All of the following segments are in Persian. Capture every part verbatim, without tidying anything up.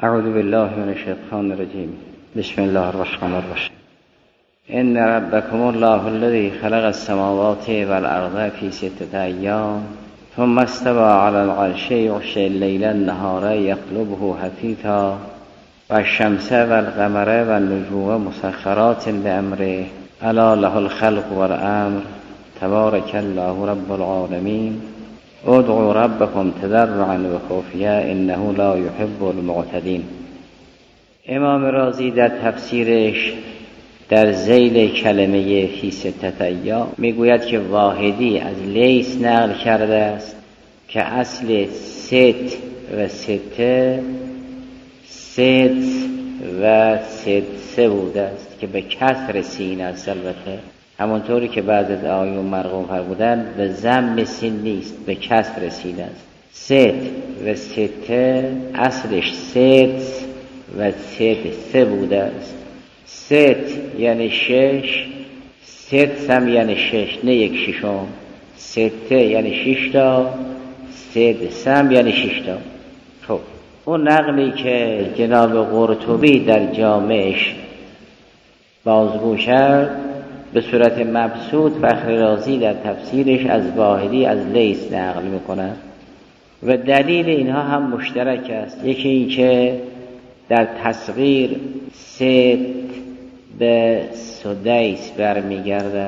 اعوذ بالله من الشیطان الرجیم. بسم الله الرحمن الرحیم. ان ربکم الله الذی خلق السماوات والارض فی ستة ایام ثم استوى على العرش یغشی اللیل النهار یطلبه حثیثا والشمس والقمر والنجوم مسخرات بامره الا له الخلق والامر تبارک الله رب العالمین. ادعوا ربکم تضرعا و خفیا انه لا یحب المعتدین. امام رازی در تفسیرش در ذیل کلمه فی ستة ایام میگوید که واحدی از لیث نقل کرده است که اصل ست و سته ست و ست بوده است که به کسر سین است. البته همونطوری که بعض از آیون مرقوم فرمودن به ضم سین نیست، به کسر سین است. ست و سته اصلش ست و ست سه بوده است. ست یعنی شش، ست هم یعنی شش، نه یک ششم. سته یعنی شش تا، ست هم یعنی شش تا. خب اون نقلی که جناب قرطبی در جامعش بازگو کرد به صورت مبسوط فخر رازی در تفسیرش از واحدی از لیث نقل میکنه و دلیل اینها هم مشترک است. یکی این که در تصغیر ست به سدیس برمیگرده،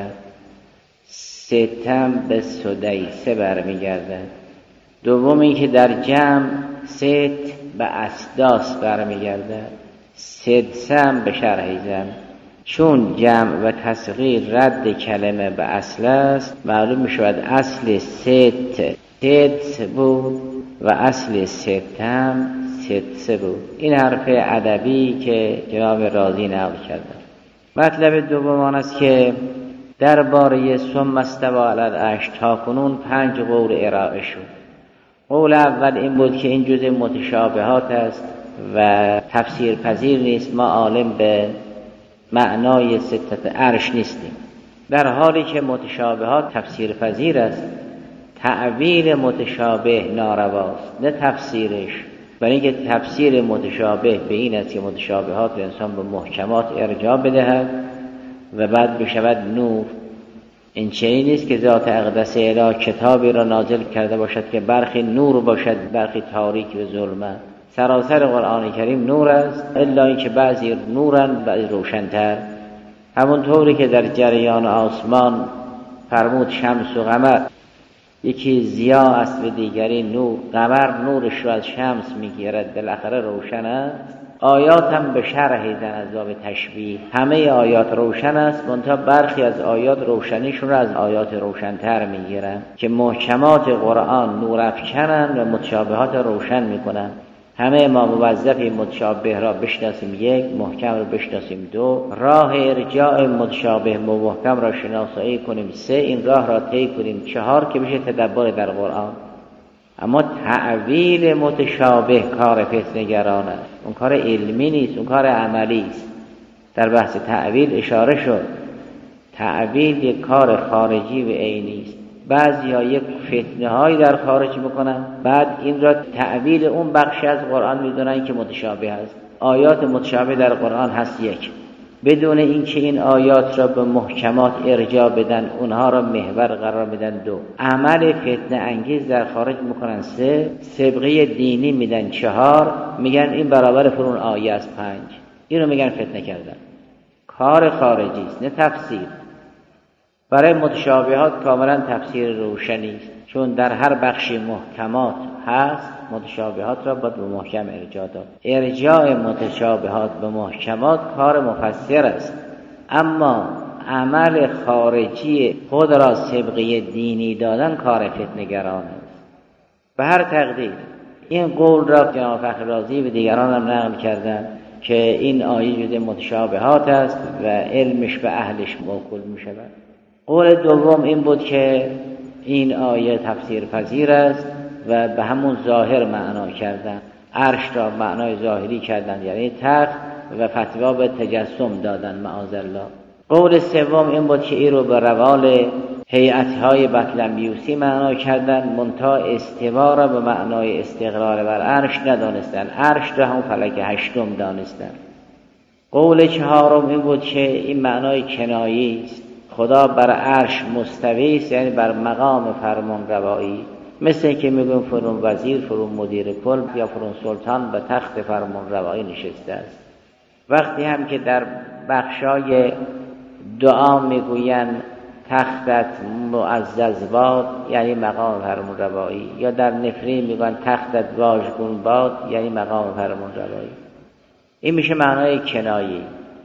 ستم به سدیسه برمیگرده. دوم این که در جمع ست به اسداس برمیگرده، سدسم به شرحیزم. چون جمع و تصغیر رد کلمه به اصل است، معلوم می شود اصل ست ست بود و اصل ستم ست بود. این حرف ادبی که جناب رازی نقل کرده. مطلب دوم آن است که درباره ثم استوى علی العرش تاکنون پنج قول ارائه شد. قول اول این بود که این جزء متشابهات است و تفسیر پذیر نیست، ما عالم به معنای ستت عرش نیستیم. در حالی که متشابهات تفسیر پذیر است، تعویل متشابه نارواست، نه تفسیرش. برای اینکه تفسیر متشابه به این است که متشابهات رو انسان به محکمات ارجاع بدهد و بعد بشود نور. این چنین نیست که ذات اقدس الهی کتابی را نازل کرده باشد که برخی نور باشد برخی تاریک و ظلمت. سراسر قرآن کریم نور است، الا اینکه بعضی نورن بعضی روشن‌تر. همونطوری که در جریان آسمان فرمود شمس و قمر، یکی ضیا است و دیگری نور. قمر نورش رو از شمس میگیرد، بالاخره روشن است. آیات هم به شرح زن از باب تشبیه. همه آیات روشن است، منتها برخی از آیات روشنیشون رو از آیات روشن‌تر میگیرن که محکمات قرآن نور افکنن و متشابهات روشن میکنن. همه ما موظفی متشابه را بشناسیم، یک، محکم را بشناسیم، دو، راه ارجاع متشابه و محکم را شناسایی کنیم، سه، این راه را طی کنیم، چهار، که بشه تدبر در قرآن. اما تعویل متشابه کار فتنه‌گران است، اون کار علمی نیست، اون کار عملی است. در بحث تعویل اشاره شد، تعویل یک کار خارجی و عینی است. بعضی‌ها یک فتنه‌هایی در خارج میکنن، بعد این را تعویل اون بخشی از قرآن میدونن که متشابه است. آیات متشابه در قرآن هست یک، بدون اینکه این آیات را به محکمات ارجاع بدن، اونها را محور قرار بدن. دو، عمل فتنه انگیز در خارج میکنن. سه، سبقه دینی میدن. چهار، میگن این برابر فرون آیه است. پنج، این رو میگن فتنه کردن. کار خارجی است، نه تفسیر. برای متشابهات کاملا تفسیر روشنی است، چون در هر بخشی محکمات هست، متشابهات را باید به محکم ارجاع داد. ارجاع متشابهات به محکمات کار مفسر است، اما عمل خارجی خود را سبقه دینی دادن کار فتنه‌گران است. به هر تقدیر این قول را جناب فخر رازی و دیگران هم نقل کردند که این آیه جزء متشابهات است و علمش به اهلش موکول می شود. قول دوم این بود که این آیه تفسیر پذیر است و به همون ظاهر معنا کردن. عرش را معنای ظاهری کردن، یعنی تخت، و فتوا به تجسم دادن معاذ الله. قول سوم این بود که این رو به روال هیئت‌های بطلمیوسی معنا کردن، منتها استوا را به معنای استقرار بر عرش ندانستن، عرش را هم فلک هشتم دانستن. قول چهارم این بود که این معنای کنایی است، خدا بر عرش مستوی است، یعنی بر مقام فرمان روایی، مثل که میگن فرون وزیر، فرون مدیر کل یا فرون سلطان به تخت فرمان روایی نشسته است. وقتی هم که در بخشای دعا میگویند تختت معزز باد، یعنی مقام فرمان روایی، یا در نفرین میگن تختت واژگون باد، یعنی مقام فرمان روایی. این میشه معنای کنایی.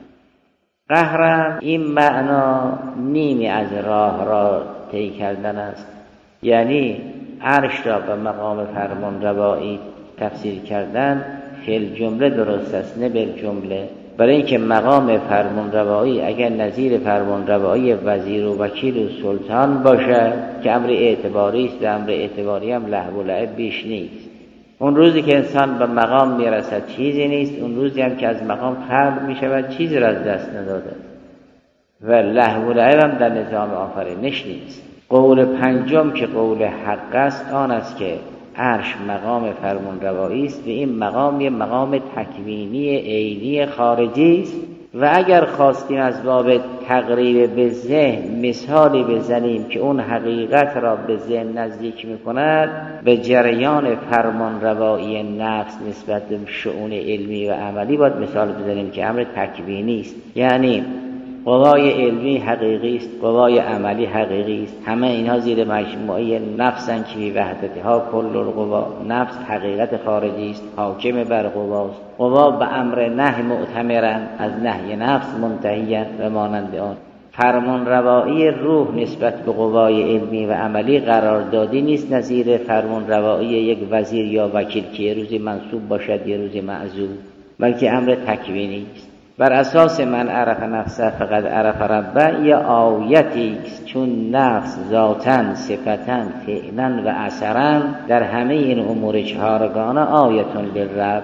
قهرم این معنا نیمی از راه را طی کردن است، یعنی عرش را به مقام فرمان روایی تفسیر کردن فی الجمله درست است، نه بالجمله. برای اینکه مقام فرمان روایی اگر نظیر فرمان روایی وزیر و وکیل و سلطان باشه که امر اعتباری است، و امر اعتباری هم لهو و لعب بیش نیست. اون روزی که انسان به مقام میرسد چیزی نیست، اون روزی هم که از مقام خلق میشود چیزی را از دست نداده و لهو و لعب هم در نظام آفرینش نیست. قول پنجم که قول حق است آن است که عرش مقام فرمان روایی است و این مقام یه مقام تکوینی عینی خارجی است، و اگر خواستیم از باب تقریب به ذهن مثالی بزنیم که اون حقیقت را به ذهن نزدیک میکند، به جریان فرمان روایی نفس نسبت به شؤون علمی و عملی باید مثال بزنیم که امر تکوینی است، یعنی قوای علمی حقیقی است، قوای عملی حقیقی است، همه اینها زیر مجموعه نفسن که بی وحدتها کل القوا. نفس حقیقت خارجی است، حاکم بر قواست. قوا به امر نهی معتمرن، از نهی نفس منتهیان و مانند آن. فرمان روایی روح نسبت به قوای علمی و عملی قراردادی نیست نظیر فرمان روایی یک وزیر یا وکیل که یه روزی منصوب باشد یه روزی معزول، بلکه امر تکوینی است. بر اساس من عرف نفسه فقط عرف ربه یه آیتی چون نفس ذاتن، صفتن، فعلن و اثرن در همه این امور چهارگانه آیتون للرب.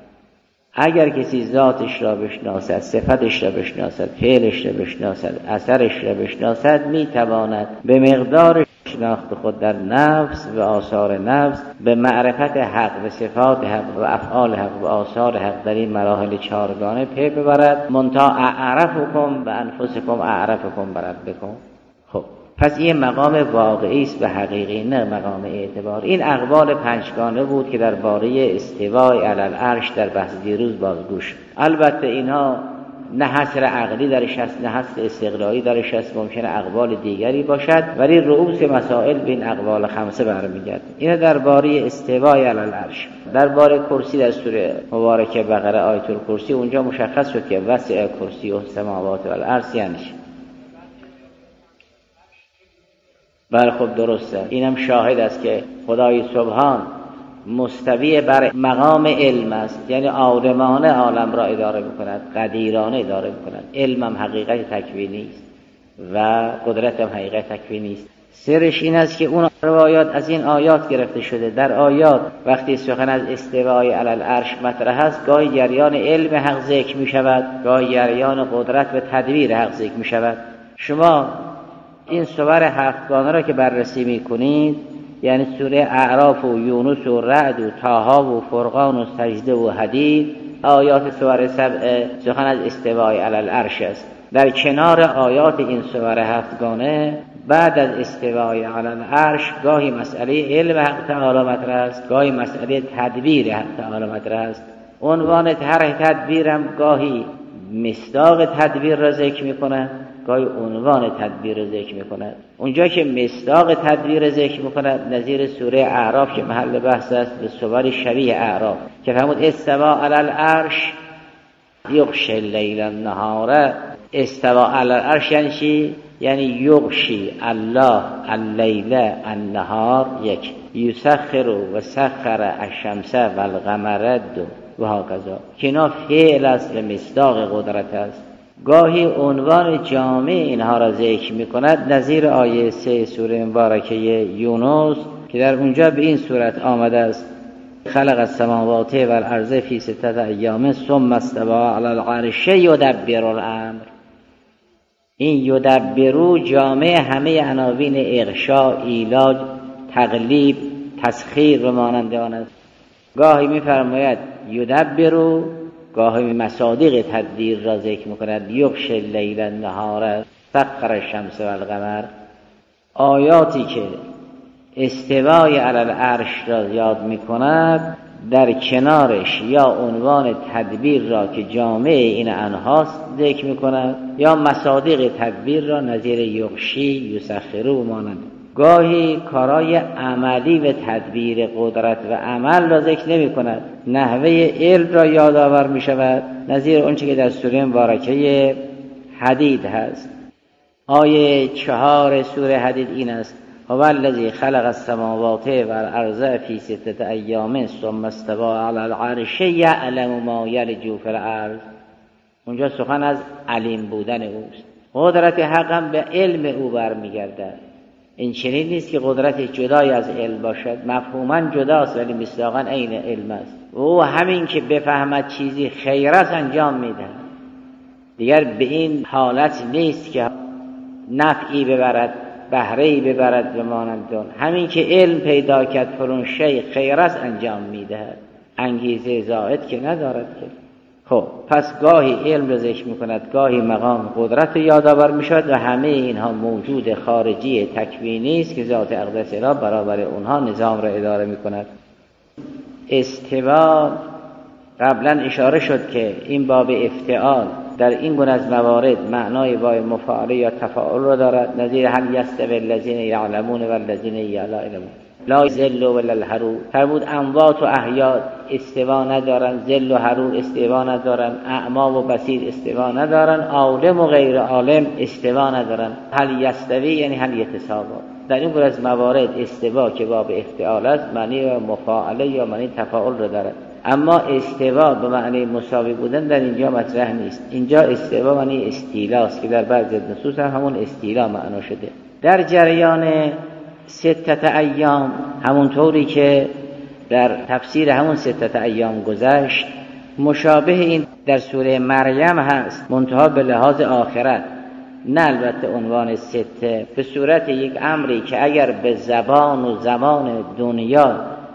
اگر کسی ذاتش را بشناسد، صفتش را بشناسد، فعلش را بشناسد، اثرش را بشناسد، میتواند به مقدار شناخت خود در نفس و آثار نفس به معرفت حق و صفات حق و افعال حق و آثار حق در این مراحل چهارگانه پی ببرد. منتها اعرفکم و انفسکم اعرفکم بربکم. خب پس این مقام واقعی است و حقیقی، نه مقام اعتبار. این اقوال پنجگانه بود که درباره استوای علی العرش در بحث دیروز بازگوش. البته اینها نه حصر عقلی درش هست، نه حصر استقلالی درش هست، ممکنه اقوال دیگری باشد، ولی رؤوس مسائل به این اقوال خمسه برمیگرده. اینا درباره استوای علی العرش. درباره کرسی در سوره مبارکه بقره آیت الکرسی اونجا مشخص شد که وسع کرسی و السماوات و الارض یعنی چی. بله خب درسته، اینم شاهد است که خدای سبحان مستوی بر مقام علم است، یعنی عالمانه عالم را اداره میکند، قدیرانه اداره میکند. علم هم حقیقت تکوینی است و قدرت هم حقیقت تکوینی است. سرش این است که اون روایات از این آیات گرفته شده. در آیات وقتی سخن از استوای علی العرش مطرح است، گاهی جریان علم حق ذکر می شود، گاهی جریان قدرت و تدبیر حق ذکر می شود. شما این سور هفتگانه را که بررسی می کنید، یعنی سوره اعراف و یونس و رعد و طه و فرقان و سجده و حدید، آیات سور سبع سخن از استوای علی العرش است. در کنار آیات این سور هفتگانه بعد از استوای علی العرش گاهی مسئله علم حق تعالی مطرح است، گاهی مسئله تدبیر حق تعالی مطرح است. عنوان هر تدبیر هم گاهی مصداق تدبیر را ذکر می‌کند، گاهی عنوان تدبیر را ذکر می‌کند. اونجا که مصداق تدبیر ذکر می‌کند نظیر سوره اعراف که محل بحث است، به سور شبیه اعراف که فرمود استوا علی العرش یغشی اللیل النهار. استوا علی العرش یعنی چی؟ یعنی یغشی الله اللیل النهار. یک یسخر و سخر الشمس و القمر و هکذا، که اینا فعل است و مصداق قدرت است. گاهی عنوان جامع اینها را ذکر می کند، نظیر آیه سه سوره مبارکه یونس که در اونجا به این صورت آمده است: خلق السماوات و الارض فی ستة ایام ثم استوى علی العرش یدبر الامر. این یدبرو جامع همه عناوین اغشا، ایلاج، تقلیب، تسخیر و مانند آن است. گاهی می‌فرماید یدبرو، گاهی مصادیق تدبیر را ذکر می‌کند. یغشی اللیل النهار سخر الشمس والقمر. آیاتی که استوای علی العرش را یاد می‌کند در کنارش یا عنوان تدبیر را که جامع این انهاست ذکر می‌کند یا مصادیق تدبیر را نظیر یغشی، یسخرو مانند. گاهی کارای عملی و تدبیر قدرت و عمل را ذکر نمی کند، نحوه علم را یادآور می شود، نظیر اون چه که در سوره مبارکه حدید هست. آیه چهار سوره حدید این است: هو الذی خلق السماوات والارض فی ستة ایام ثم استوى علی العرش یعلم ما یلج فی الارض. اونجا سخن از علیم بودن اوست. قدرت حق هم به علم او برمیگردد. این چنین نیست که قدرت جدای از علم باشد، مفهوما جداست ولی مصداقا عین علم است. او همین که بفهمد چیزی خیر است انجام میده، دیگر به این حالت نیست که نفعی ببرد، بهره‌ای ببرد و مانند آن. همین که علم پیدا کرد فرون شی خیر است انجام میده، انگیزه زائد که ندارد که. خب پس گاهی علم را ذکر میکند، گاهی مقام قدرت یادآور میشود و همه اینها موجود خارجی تکوینی است که ذات اقدس را برابر اونها نظام را اداره میکند. استوا قبلا اشاره شد که این باب افتعال در این گونه از موارد معنای وای مفاعله یا تفاعل را دارد، نظیر هل یستوی الذین یعلمون و الذین لا یعلمون. لا ذل ولا الحرور. فرمود اموات و احیات استوا ندارن، ذل و حرور استوا ندارن، اعمی و بصیر استوا ندارن، عالم و غیر عالم استوا ندارن. هل یستوی یعنی هل یتساوا. در این گونه از موارد استوا که باب افتعال است معنی مفاعله یا معنی تفاعل را دارد. اما استوا به معنی مساوی بودن در اینجا مطرح نیست. اینجا استوا معنی استیلا است که در بعضی نصوص هم همون استیلا معنا شده. در جریان ستت ایام همونطوری که در تفسیر همون ستت ایام گذشت، مشابه این در سوره مریم هست، منتها به لحاظ آخرت، نه البته عنوان سته، به صورت یک امری که اگر به زبان و زمان دنیا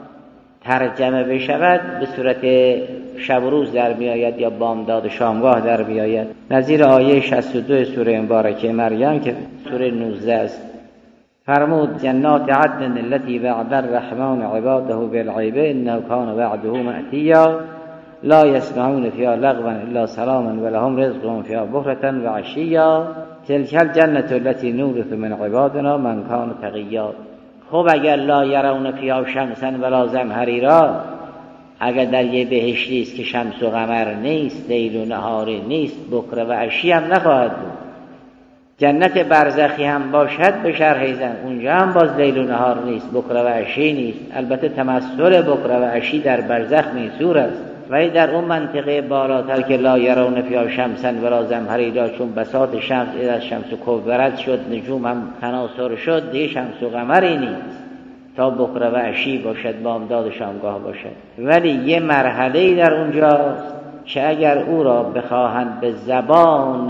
ترجمه بشود به صورت شب و روز در میآید یا بامداد و شامگاه در میآید. نظیر آیه شصت و دو سوره مبارکه مریم که سوره نوزده است. فرمود جنات عدن التي وعد الرحمن عباده بالغیب انه کان وعده مأتیا لا يسمعون فيها لغوا الا سلاما ولهم رزقهم فيها بكرة وعشيا تلك الجنة التي نورث من عبادنا من كان تقيا. خب اگر لا يرون فيها شمسا ولا زمهريرا، اگر در یه بهشتی است که شمس و قمر نیست، لیل و نهاری نیست، بکره و عشی هم نخواهد بود. جنت برزخی هم باشد به شرح زن، اونجا هم باز لیل و نهار نیست، بکره و عشی نیست. البته تمثل بکره و عشی در برزخ میسور است، ولی در اون منطقه بالاتر که لا یرون فیها شمسا ولا زمهریرا، چون بساط شمس از شمس و کبرت شد، نجوم هم تناثر شد، دیگه شمس و قمری نیست تا بکره و عشی باشد، بامداد و شامگاه باشد. ولی یه مرحله در اونجاست که اگر او را بخواهند به زبان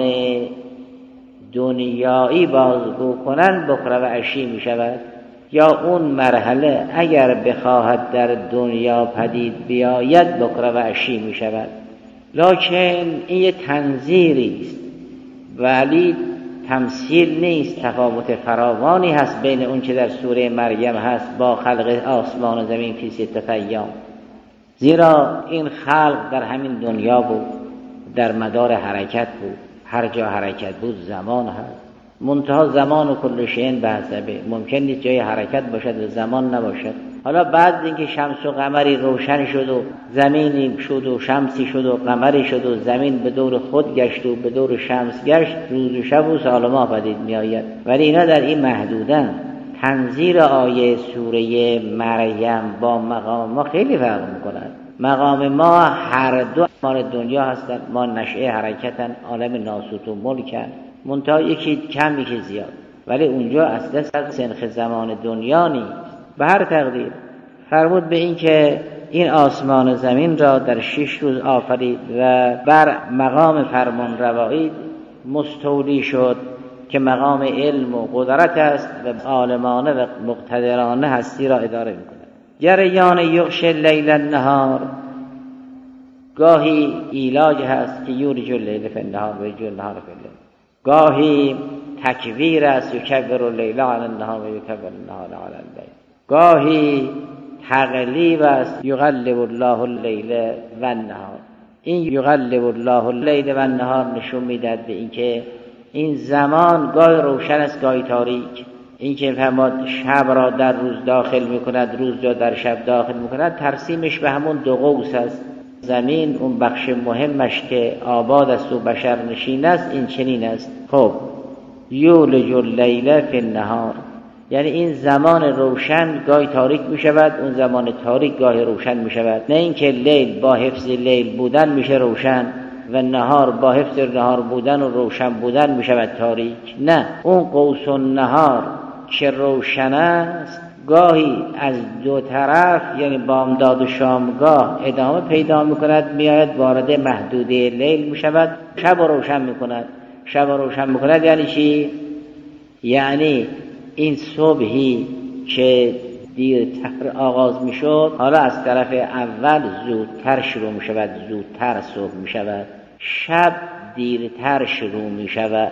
دنیایی بازگو کنند بکره و عشی می شود، یا اون مرحله اگر بخواهد در دنیا پدید بیاید بکره و عشی می شود. لکن این یه تنظیری است ولی تمثیل نیست. تفاوت فراوانی هست بین اون که در سوره مریم هست با خلق آسمان و زمین فی ستة ایام، زیرا این خلق در همین دنیا بود، در مدار حرکت بود، هر جا حرکت بود زمان هست. منتها زمان و کل شیء بحسبه، ممکن نیست جای حرکت باشد و زمان نباشد. حالا بعد اینکه شمس و قمری روشن شد و زمینی شد و شمسی شد و قمری شد و زمین به دور خود گشت و به دور شمس گشت، روز و شب و سال و ماه پدید می آید، ولی اینا در این محدودن. تنظیر آیه سوره مریم با مقام ما خیلی فرق میکنند. مقام ما هر دو مال دنیا هستند، ما نشأه حرکتن، عالم ناسوت و ملکن، منتها یکی کم یکی زیاد، ولی اونجا اصلا سنخ زمان دنیا نیست. به هر تقدیر فرمود به این که این آسمان و زمین را در شش روز آفرید و بر مقام فرمان روایی مستولی شد که مقام علم و قدرت است و عالمانه و مقتدرانه هستی را اداره میکند. جریان یغش لیل النهار، گاهی ایلاج هست که یولج اللیل فی النهار و یولج النهار فی اللیل، گاهی تکویر است یکبر اللیل علی النهار و یکبر النهار علی اللیل، گاهی تقلیب است یقلب الله اللیل و النهار. این یقلب الله اللیل و النهار نشون میدهد به اینکه این زمان گاهی روشن است گاهی تاریک. این که فرمود شب را در روز داخل میکند، روز را در شب داخل میکند، ترسیمش به همون دو قوس است. زمین اون بخش مهمش که آباد است و بشر نشین است این چنین است. خب یولج اللیل فی النهار، یعنی این زمان روشن گاهی تاریک می شود، اون زمان تاریک گاهی روشن می شود. نه اینکه لیل با حفظ لیل بودن میشه روشن و نهار با حفظ نهار بودن و روشن بودن می شود تاریک. نه، اون قوس النهار که روشن است گاهی از دو طرف، یعنی بامداد و شامگاه ادامه پیدا می کند، میآید وارد محدوده لیل می شود، شب روشن می کند. شب روشن می کند یعنی چی؟ یعنی این صبحی که دیرتر آغاز می شد حالا از طرف اول زودتر شروع می شود، زودتر صبح می شود. شب دیرتر شروع می شود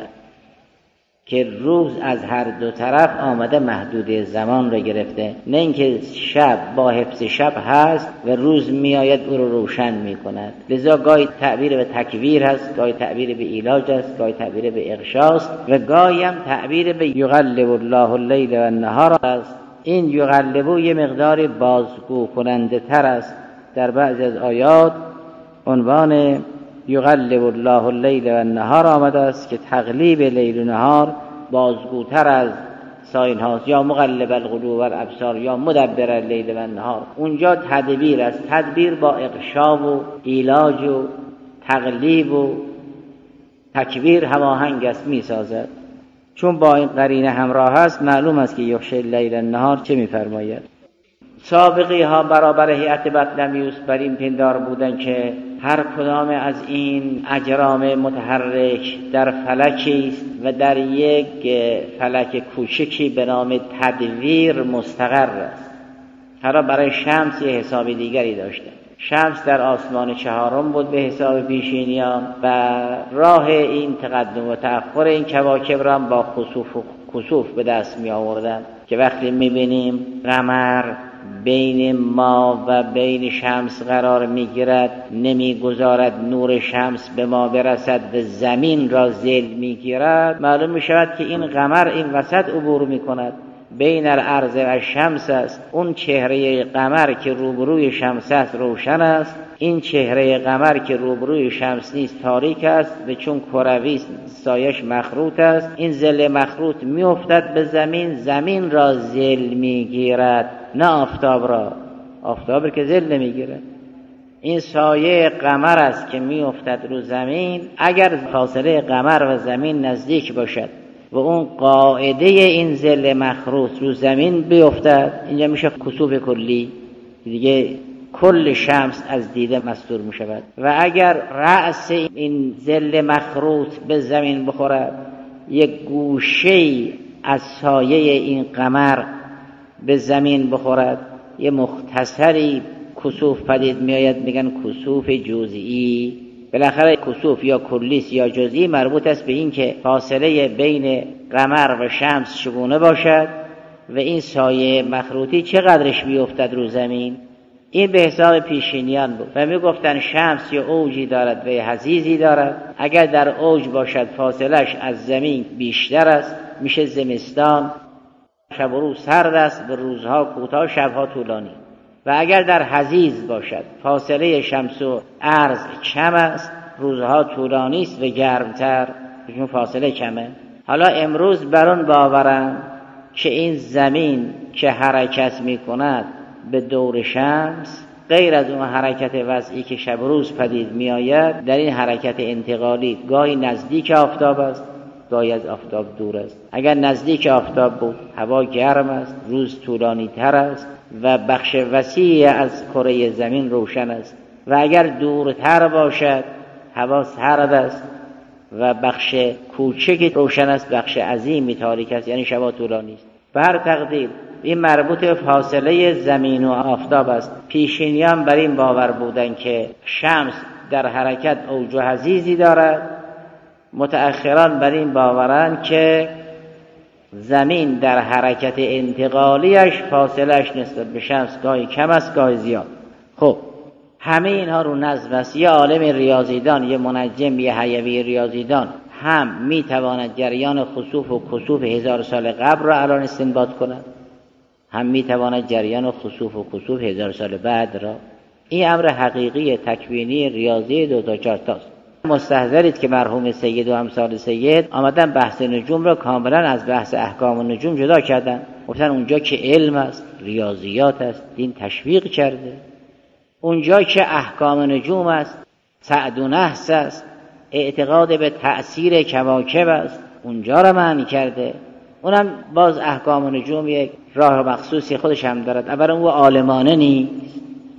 که روز از هر دو طرف آمده محدوده زمان را گرفته. نه اینکه شب با حفظ شب هست و روز می آید او رو روشن می کند. لذا گاهی تعبیر به تکویر هست، گاهی تعبیر به ایلاج است، گاهی تعبیر به اغشاست و گاهی هم تعبیر به یقلب الله اللیل و النهار است. این یقلبو یه مقدار بازگو کننده تر است. در بعضی از آیات عنوان یقلب الله اللیل و النهار آمده است که تقلیب لیل و نهار بازگوتر از ساین هاست، یا مقلب القلوب و الابصار یا مدبر اللیل و النهار. اونجا تدبیر است، تدبیر با اغشا و ایلاج و تقلیب و تکبیر هماهنگ است، می سازد. چون با این قرینه همراه است معلوم است که یغش اللیل النهار چه می فرماید. سابقی ها برابر هیئت بطلمیوس بر این پندار بودن که هر کدام از این اجرام متحرک در فلکی است و در یک فلک کوچکی به نام تدویر مستقر است. حالا برای شمس یه حساب دیگری داشته. شمس در آسمان چهارم بود به حساب پیشینیان و راه این تقدم و تأخر این کواکب را با خسوف و کسوف به دست می آوردن که وقتی می بینیم قمر بین ما و بین شمس قرار می گیرد، نمی گذارد نور شمس به ما برسد و زمین را ذیل می گیرد، معلوم می شود که این قمر این وسط عبور می کند، بین الارض و شمس است. اون چهره قمر که روبروی شمس است روشن است، این چهره قمر که روبروی شمس نیست تاریک است و چون کروی سایش مخروط است، این ظل مخروط می افتد به زمین، زمین را ذیل می گیرد، نه آفتاب را. آفتاب که ذیل نمی گیرد. این سایه قمر است که می افتد رو زمین. اگر فاصله قمر و زمین نزدیک باشد و اون قاعده این ظل مخروط رو زمین بیفتد، اینجا میشه کسوف کلی، دیگه کل شمس از دیده مستور می شود. و اگر رأس این ظل مخروط به زمین بخورد، یک گوشه از سایه این قمر به زمین بخورد، یه مختصری کسوف پدید می آید، میگن کسوف جزئی. بالاخره کسوف یا کلیس یا جزئی مربوط است به این که فاصله بین قمر و شمس چگونه باشد و این سایه مخروطی چقدرش بیفتد رو زمین. این به حساب پیشینیان بود و می گفتن شمس یا اوجی دارد و یا حضیضی دارد. اگر در اوج باشد فاصلش از زمین بیشتر است، میشه زمستان، شب و روز سرد است و روزها کوتاه، شبها طولانی. و اگر در حضیض باشد فاصله شمس و ارض کم است، روزها طولانی است و گرمتر، چون فاصله کمه. حالا امروز برون باورم که این زمین که حرکت می کند به دور شمس، غیر از اون حرکت وضعی که شب روز پدید می آید، در این حرکت انتقالی گاهی نزدیک آفتاب است، گاهی از آفتاب دور است. اگر نزدیک آفتاب بود هوا گرم است، روز طولانی تر است و بخش وسیع از کره زمین روشن است. و اگر دورتر باشد هوا سرد است و بخش کوچکی روشن است، بخش عظیمی تاریک است، یعنی شبا طولانی است. به هر تقدیر این مربوط به فاصله زمین و آفتاب است. پیشینیان بر این باور بودند که شمس در حرکت اوج و حضیضی دارد، متأخران بر این باورند که زمین در حرکت انتقالیش فاصلهش نسبت به شمس گاهی کم است گاهی زیاد. خب همه اینها رو نظم است. یه عالم ریاضیدان، یه منجم، یه حیوی ریاضیدان هم میتواند جریان خسوف و کسوف هزار سال قبل را الان استنباط کند، هم میتواند جریان خسوف و کسوف هزار سال بعد را. این امر حقیقی تکوینی ریاضی دو تا چهار تاست. مستحضرید که مرحوم سید و امثال سید آمدن بحث نجوم را کاملا از بحث احکام و نجوم جدا کردن. گفتن اونجا که علم است، ریاضیات است، دین تشویق کرده. اونجا که احکام نجوم است، سعد و نحس است، اعتقاد به تأثیر کواکب است، اونجا را معنی کرده. اونم باز احکام نجوم یک راه مخصوصی خودش هم دارد. اولا او عالمانه نیست،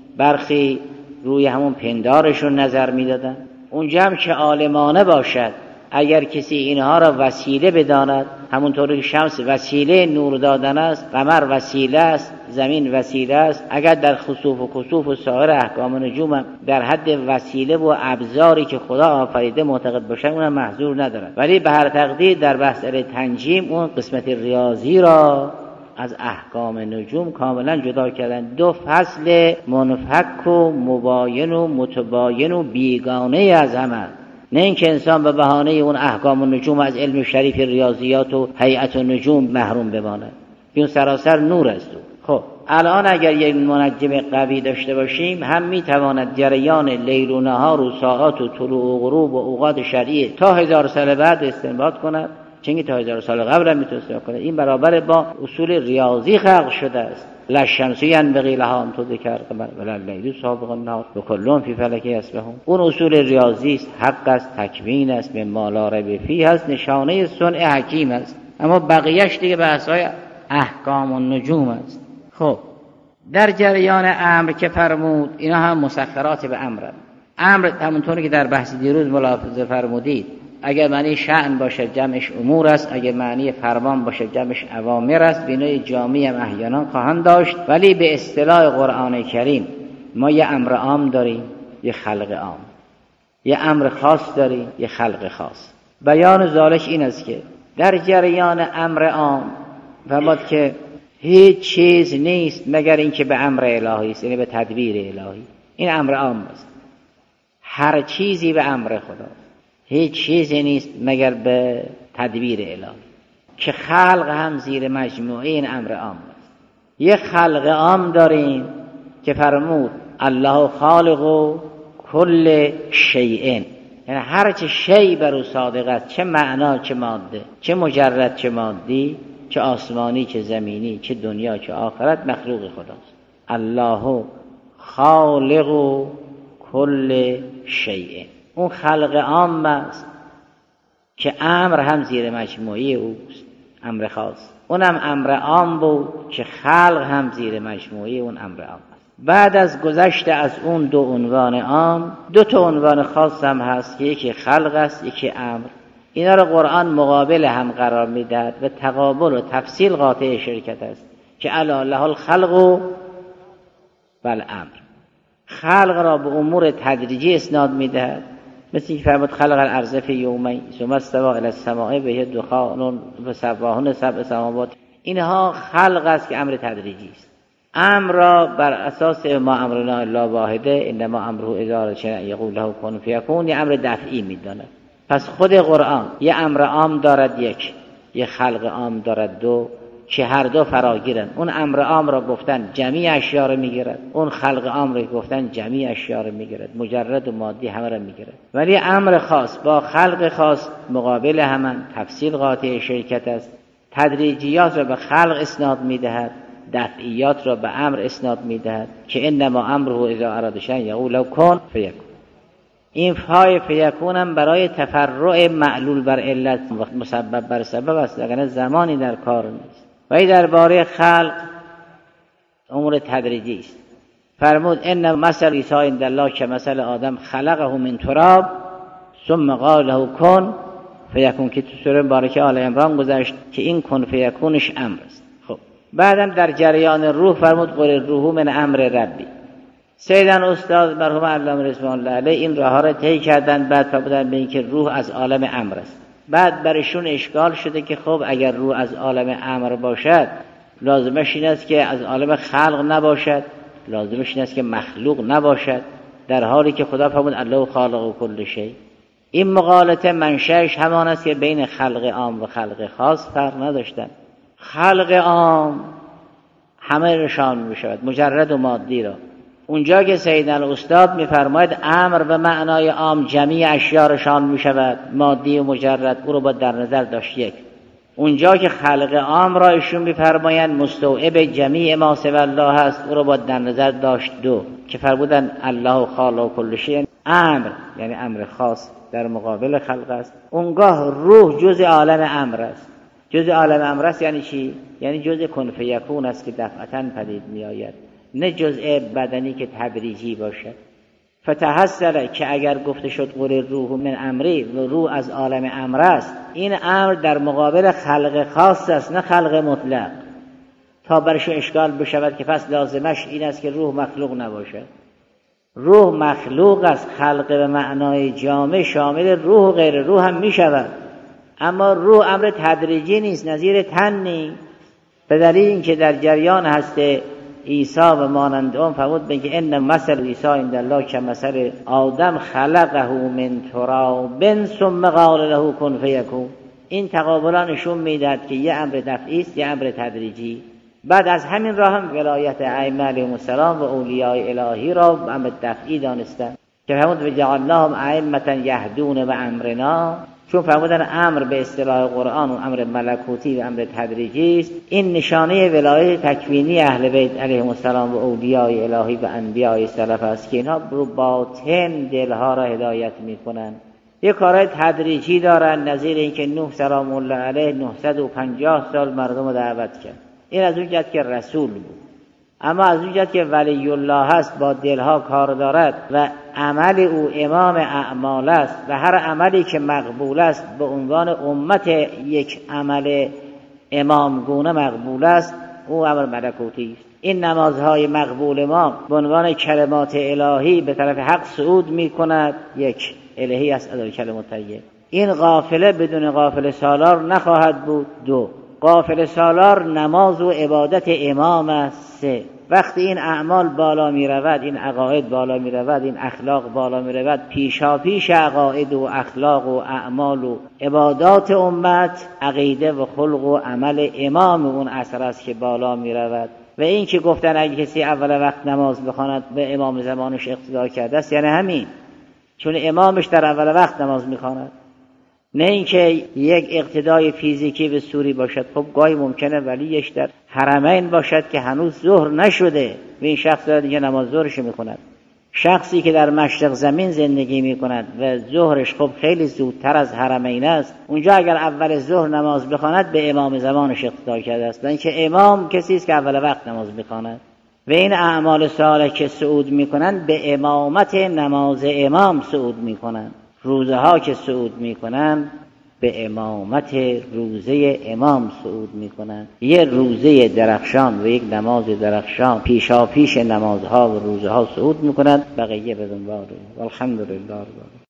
برخی روی همون پندارشون نظر میدادن. اونجا هم که عالمانه باشد، اگر کسی اینها را وسیله بداند، همونطوری که شمس وسیله نور دادن است، قمر وسیله است، زمین وسیله است، اگر در خسوف و کسوف و سایر احکام نجوم هم در حد وسیله و ابزاری که خدا آفریده معتقد باشن، اونم محظور ندارد. ولی به هر تقدیر در بحث تنجیم اون قسمت ریاضی را از احکام نجوم کاملا جدا کردن. دو فصل منفک و مباین و متباین و بیگانه از همه، نه اینکه انسان به بهانه اون احکام نجوم از علم شریف ریاضیات و هیئت و نجوم محروم بماند. اون سراسر نور است. خب الان اگر یک منجم قوی داشته باشیم، هم میتواند جریان لیل و نهار و ساعات و طلوع و غروب و اوقات شرعی تا هزار سال بعد استنباط کند، چنگی تا هزار سال قبل هم میتونه استنباط کند. این برابر با اصول ریاضی خلق شده است. لشمسی ینبغی لها ان تدرک اللیل سابق النهار و کل فی فلک یسبحون. اون اصول ریاضی است، حق است، تکوین است، مما لا ریب فیه است، نشانه صنع حکیم است. اما بقیه‌اش دیگه بحث‌های احکام و نجوم است. خب در جریان امر که فرمود، اینا هم مسخرات به امر. امر همونطوری که در بحث دیروز ملاحظه فرمودید، اگر معنی شأن باشه جمعش امور است، اگر معنی فرمان باشه جمعش اوامر است. بینای جامعی هم احیانا خواهند داشت، ولی به اصطلاح قرآن کریم ما یه امر عام داریم، یه خلق عام، یه امر خاص داریم، یه خلق خاص. بیان ذالک این است که در جریان امر عام فرمود که هیچ چیز نیست مگر اینکه به امر الهی است، یعنی به تدبیر الهی. این امر عام است، هر چیزی به امر خداست، هیچ چیزی نیست مگر به تدبیر الهی. که خلق هم زیر مجموعه این امر عام است. یک خلق عام داریم که فرمود الله خالق کل شیء، یعنی هر چه شیء بر او صادق است، چه معنا چه ماده، چه مجرد چه مادی، چه آسمانی چه زمینی، چه دنیا چه آخرت، مخلوق خداست. الله خالق کل شیء. اون خلق عام است که امر هم زیر مجموعه اوست، امر خاص. اونم امر عام بود که خلق هم زیر مجموعه اون امر عام است. بعد از گذشت از اون دو عنوان عام، دو تا عنوان خاص هم هست که یکی خلق است یکی امر. اینا رو قرآن مقابل هم قرار میدهد و تقابل و تفصیل قاطع شرکت است که الا له الخلق و الامر. خلق را به امور تدریجی اسناد میدهد، مثل اینکه فرمود خلق الارض فی یومین ثم استوى الی السماء وهی دخان فسواهن سبع سماوات. اینها خلق است که امر تدریجی است. امر را بر اساس ما امرنا الا واحده انما امره اذا اراد شیئا یقول له کن فیکون، یه امر دفعی میداند. پس خود قرآن یه امر عام دارد یک، یه خلق عام دارد دو، که هر دو فراگیرن. اون امر عام را گفتن جمعی اشیاء را میگیرد، اون خلق عام را گفتن جمعی اشیاء را میگیرد، مجرد و مادی همه را میگیرد. ولی امر خاص با خلق خاص مقابل همان، تفصیل قاطع شرکت است. تدریجیات را به خلق اسناد میدهد، دفعیات را به امر اسناد میدهد که انما امره اذا اراد شیئا یقول له کن فیکون. این فای فیکون هم برای تفرع معلول بر علت و مسبب بر سبب است، اگر زمانی در کار نیست. و درباره خلق امور تدریجی است. فرمود ان مثل عیسی عند الله که مثل آدم خلقه من تراب ثم قال له کن فیکون که تو سوره مبارکه آل عمران گذشت که این کن فیکونش امر است. خب بعدم در جریان روح فرمود قل الروح من امر ربی. سیدن استاد مرحوم علامه رضوان الله علیه این راه ها را طی کردن، بعد فرمودن به این که روح از عالم امر است. بعد برشون اشکال شده که خب اگر روح از عالم امر باشد لازمش این است که از عالم خلق نباشد، لازمش این است که مخلوق نباشد، در حالی که خدا فرمود الله خالق کل شیء. این مغالطه منشأش همان است که بین خلق عام و خلق خاص فرق نداشتن. خلق عام همه رشان می شود، مجرد و مادی را. اونجا که سیدنا الاستاد میفرماید امر به معنای عام جمیع اشیاء رشان می شود، مادی و مجرد، او رو با در نظر داشت یک. اونجا که خلق عام را ایشون میفرمایند مستوعب جمیع ما سوی الله است، او رو با در نظر داشت دو، که فرمودن الله خالق کل شیء. امر یعنی امر خاص در مقابل خلق است. اونگاه روح جزء عالم امر است. جزء عالم امر است یعنی چی؟ یعنی جزء کن فیکون است که دفعتاً پدید می آید، نه جزء بدنی که تدریجی باشد. فتحصل که اگر گفته شد قل روح من امری و روح از عالم امر است، این امر در مقابل خلق خاص است نه خلق مطلق، تا برشو اشکال بشود که پس لازمش این است که روح مخلوق نباشد. روح مخلوق است، خلق به معنای جامع شامل روح و غیر روح هم می شود، اما روح امر تدریجی نیست، نظیر تن نیست. به دلیل اینکه در جریان هست عیسی و مانند اون فرمود به که ان مثل عیسی عند الله کمثل آدم خلقه من تراب ثم قال له کن فیکون. این تقابلا نشون میداد که یه امر دفعی است، یه امر تدریجی. بعد از همین راه هم ولایت ائمه علیهم السلام و اولیاء الهی را امر دفعی دانستند که فرمود و جعلناهم ائمه یهدون به امرنا، چون فرمودن امر به اصطلاح قرآن و امر ملکوتی و امر تدریجی است. این نشانه ولایت تکوینی اهل بیت علیهم السلام و اولیاء الهی و انبیاء سلف است که اینها رو باطن دلها را هدایت میکنند. یک کارهای تدریجی دارن، نظیر اینکه نوح سلام الله علیه نهصد و پنجاه سال مردم رو دعوت کرد. این از اون جهت که رسول بود، اما از اون جهت که ولی الله هست با دلها کار دارد و عمل او امام اعمال است و هر عملی که مقبول است به عنوان امت یک عمل امامگونه مقبول است، او امر ملکوتی است. این نمازهای مقبول ما به عنوان کلمات الهی به طرف حق صعود می کند، یک الهی است ادای کلمات طیب. این قافله بدون قافله سالار نخواهد بود. دو، قافله سالار نماز و عبادت امام است. سه، وقتی این اعمال بالا می رود، این عقاید بالا می رود، این اخلاق بالا می رود، پیشا پیش عقاید و اخلاق و اعمال و عبادات امت عقیده و خلق و عمل امام اون عصر است که بالا می رود. و این که گفتن اگه کسی اول وقت نماز بخواند به امام زمانش اقتدا کرده است، یعنی همین، چون امامش در اول وقت نماز میخواند، نه اینکه یک اقتدای فیزیکی به سوری باشد. خب گاهی ممکنه ولیش در حرمین باشد که هنوز ظهر نشده و این شخص داره دیگه نماز ظهرش میکند. شخصی که در مشرق زمین زندگی میکند و ظهرش خب خیلی زودتر از حرمین است، اونجا اگر اول ظهر نماز بخواند به امام زمانش اقتدا کرده است، اینکه امام کسی است که اول وقت نماز میخواند. و این اعمال صالح که صعود میکنند به امامت نماز امام صعود میکنند. روزه ها که صعود میکنند به امامت روزه امام صعود میکنند. یه روزه درخشان و یک نماز درخشان پیشا پیش نمازها و روزه ها صعود میکنند، بقیه به دنبال. والحمدلله.